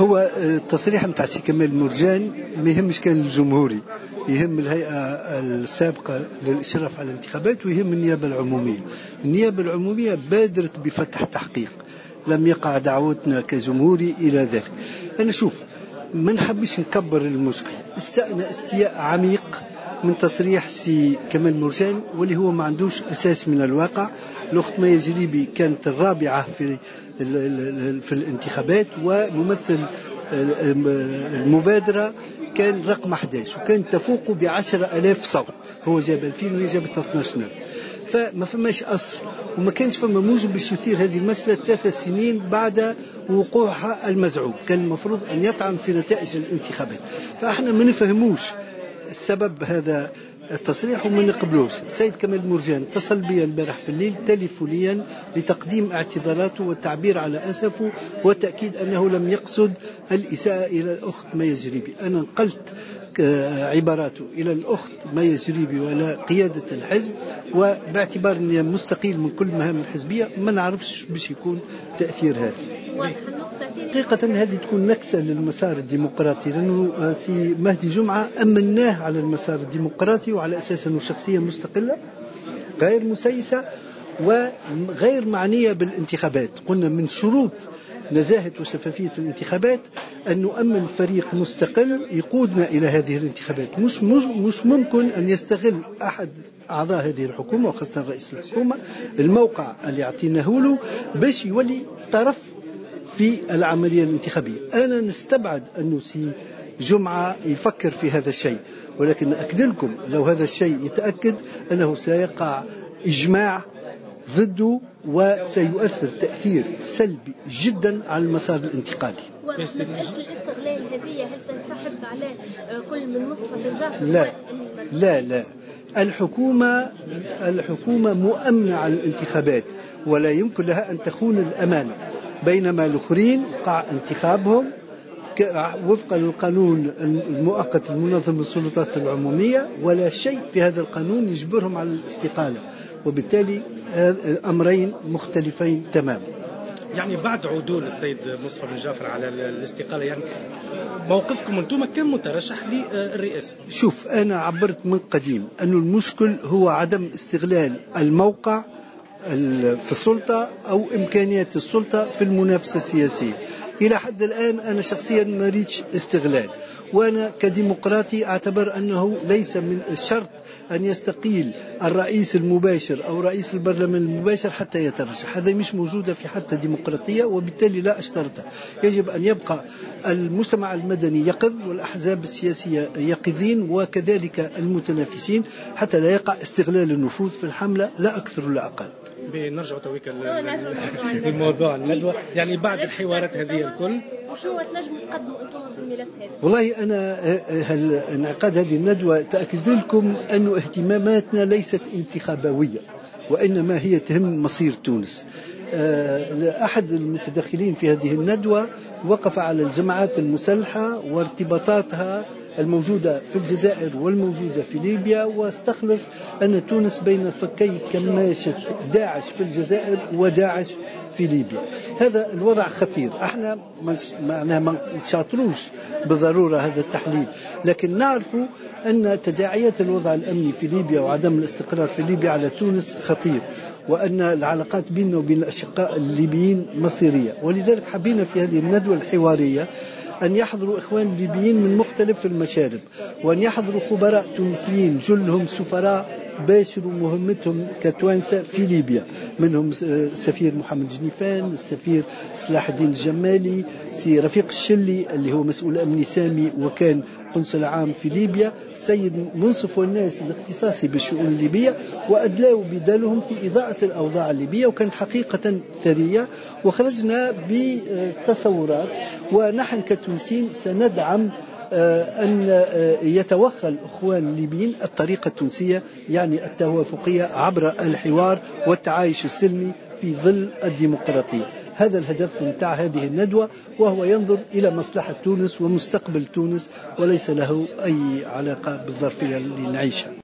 هو التصريح نتاع سي كمال مرجان ما يهمش كان الجمهوري، يهم الهيئة السابقة للإشراف على الانتخابات ويهم النيابة العمومية. النيابة العمومية بادرت بفتح تحقيق، لم يقع دعوتنا كجمهوري إلى ذلك. أنا شوف ما نحبش نكبر المشكل، استأنا استياء عميق من تصريح سي كمال مرجان واللي هو ما عندوش أساس من الواقع. الأخت مايا جريبي كانت الرابعة في الانتخابات، وممثل المبادرة كان رقم 11 وكان تفوق ب10,000 صوت، هو جاب 2000 وهي جابت 12,000. فما فماش أصل وما كانش فما موجب باش يثير هذه المسألة 3 سنين بعد وقوعها المزعوم. كان المفروض أن يطعن في نتائج الانتخابات، فاحنا ما نفهموش السبب هذا التصريح وما نقبلوش. السيد كمال مرجان اتصل بي البارح في الليل تليفونيا لتقديم اعتذاراته والتعبير على أسفه وتأكيد أنه لم يقصد الإساءة إلى الأخت مايا جريبي. أنا نقلت عباراته إلى الأخت مايا جريبي ولا قيادة الحزب، وباعتبار أني مستقيل من كل مهام الحزبية ما نعرفش باش يكون تأثير هذا. حقيقة هذه تكون نكسة للمسار الديمقراطي، لأنه سي مهدي جمعة أمناه على المسار الديمقراطي وعلى أساس أنه شخصية مستقلة غير مسيسة وغير معنية بالانتخابات. قلنا من شروط نزاهة وشفافية الانتخابات أن نؤمن فريق مستقل يقودنا إلى هذه الانتخابات. مش ممكن أن يستغل أحد أعضاء هذه الحكومة وخاصة رئيس الحكومة الموقع اللي يعطيناه له باش يولي طرف في العملية الانتخابية. أنا نستبعد أنه سي جمعة يفكر في هذا الشيء، ولكن أكد لكم لو هذا الشيء يتأكد أنه سيقع إجماع ضده وسيؤثر تأثير سلبي جدا على المسار الانتقالي. مسألة الاستغلال هذه هل تنسحب على كل من مصطفى بن جعفر؟ لا الحكومة مؤمنة على الانتخابات ولا يمكن لها أن تخون الأمانة، بينما الآخرين وقع انتخابهم وفقا للقانون المؤقت المنظم للسلطات العمومية، ولا شيء في هذا القانون يجبرهم على الاستقالة، وبالتالي أمرين مختلفين تماما. يعني بعد عدول السيد مصطفى بن جعفر على الاستقالة، يعني موقفكم أنتم كم مترشح للرئاسة؟ شوف أنا عبرت من قديم أن المشكل هو عدم استغلال الموقع في السلطة أو إمكانيات السلطة في المنافسة السياسية. إلى حد الآن أنا شخصيا ما ريتش استغلال، وأنا كديمقراطي أعتبر أنه ليس من الشرط أن يستقيل الرئيس المباشر أو رئيس البرلمان المباشر حتى يترشح. هذا مش موجودة في حتى ديمقراطية، وبالتالي لا أشترطها. يجب أن يبقى المجتمع المدني يقظ والأحزاب السياسية يقظين وكذلك المتنافسين حتى لا يقع استغلال النفوذ في الحملة لا أكثر ولا أقل. بنرجع تويك الموضوع الندوة، يعني بعد الحوارات هذه الكل وشو تنجموا تقدموا أنتم في الملف هذا؟ والله أنا انعقاد هذه الندوة تأكد لكم أن اهتماماتنا ليست انتخابوية، وإنما هي تهم مصير تونس. أحد المتدخلين في هذه الندوة وقف على الجماعات المسلحة وارتباطاتها الموجودة في الجزائر والموجودة في ليبيا، واستخلص أن تونس بين فكي كماشة داعش في الجزائر وداعش في ليبيا. هذا الوضع خطير. احنا ما نشاطروش بالضرورة هذا التحليل، لكن نعرفوا أن تداعيات الوضع الأمني في ليبيا وعدم الاستقرار في ليبيا على تونس خطير، وأن العلاقات بيننا وبين الأشقاء الليبيين مصيرية. ولذلك حبينا في هذه الندوة الحوارية أن يحضروا إخوان ليبيين من مختلف المشارب، وأن يحضروا خبراء تونسيين جلهم سفراء باشروا مهمتهم كتوانسة في ليبيا، منهم السفير محمد جنيفان، السفير صلاح الدين الجمالي، سي رفيق الشلي اللي هو مسؤول أمني سامي وكان قنصل عام في ليبيا، السيد منصف والناس الاختصاصي بالشؤون الليبية، وأدلاوا بدالهم في إضاءة الأوضاع الليبية، وكانت حقيقة ثرية. وخرجنا بتصورات، ونحن كتونسيين سندعم أن يتوخى الأخوان الليبيين الطريقة التونسية، يعني التوافقية عبر الحوار والتعايش السلمي في ظل الديمقراطية. هذا الهدف متاع هذه الندوة، وهو ينظر إلى مصلحة تونس ومستقبل تونس، وليس له أي علاقة بالظرفية اللي نعيشها.